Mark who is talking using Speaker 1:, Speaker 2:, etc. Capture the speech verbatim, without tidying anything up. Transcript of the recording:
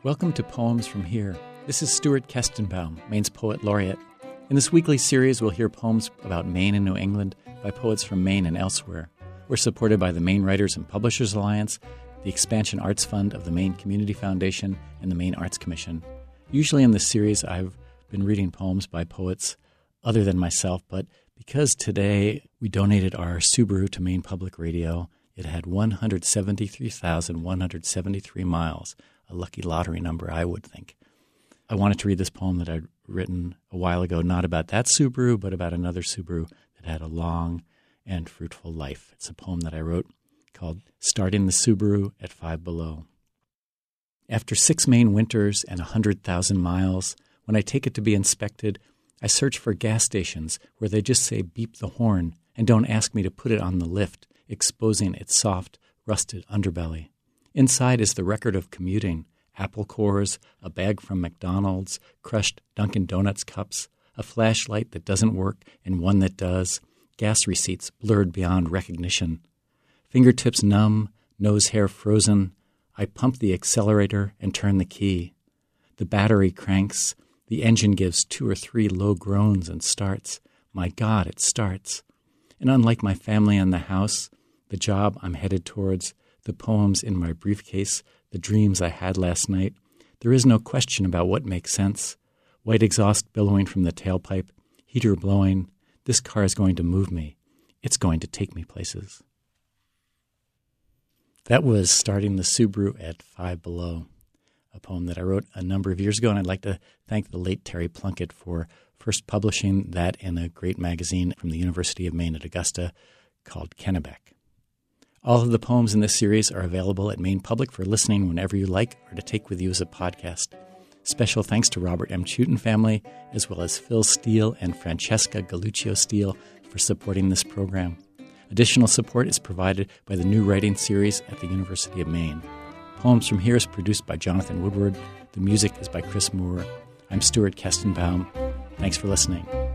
Speaker 1: Welcome to Poems from Here. This is Stuart Kestenbaum, Maine's Poet Laureate. In this weekly series, we'll hear poems about Maine and New England by poets from Maine and elsewhere. We're supported by the Maine Writers and Publishers Alliance, the Expansion Arts Fund of the Maine Community Foundation, and the Maine Arts Commission. Usually in this series, I've been reading poems by poets other than myself, but because today we donated our Subaru to Maine Public Radio, it had one hundred seventy-three thousand one hundred seventy-three miles, a lucky lottery number, I would think. I wanted to read this poem that I'd written a while ago, not about that Subaru, but about another Subaru that had a long and fruitful life. It's a poem that I wrote called Starting the Subaru at Five Below. After six Maine winters and a hundred thousand miles, when I take it to be inspected, I search for gas stations where they just say beep the horn and don't ask me to put it on the lift, exposing its soft, rusted underbelly. Inside is the record of commuting, apple cores, a bag from McDonald's, crushed Dunkin' Donuts cups, a flashlight that doesn't work and one that does, gas receipts blurred beyond recognition. Fingertips numb, nose hair frozen, I pump the accelerator and turn the key. The battery cranks, the engine gives two or three low groans and starts. My God, it starts. And unlike my family and the house, the job I'm headed towards, the poems in my briefcase, the dreams I had last night, there is no question about what makes sense. White exhaust billowing from the tailpipe, heater blowing. This car is going to move me. It's going to take me places. That was Starting the Subaru at Five Below, a poem that I wrote a number of years ago, and I'd like to thank the late Terry Plunkett for first publishing that in a great magazine from the University of Maine at Augusta called Kennebec. All of the poems in this series are available at Maine Public for listening whenever you like or to take with you as a podcast. Special thanks to Robert M. Chewton family, as well as Phil Steele and Francesca Galuccio Steele for supporting this program. Additional support is provided by the New Writing Series at the University of Maine. Poems from Here is produced by Jonathan Woodward. The music is by Chris Moore. I'm Stuart Kestenbaum. Thanks for listening.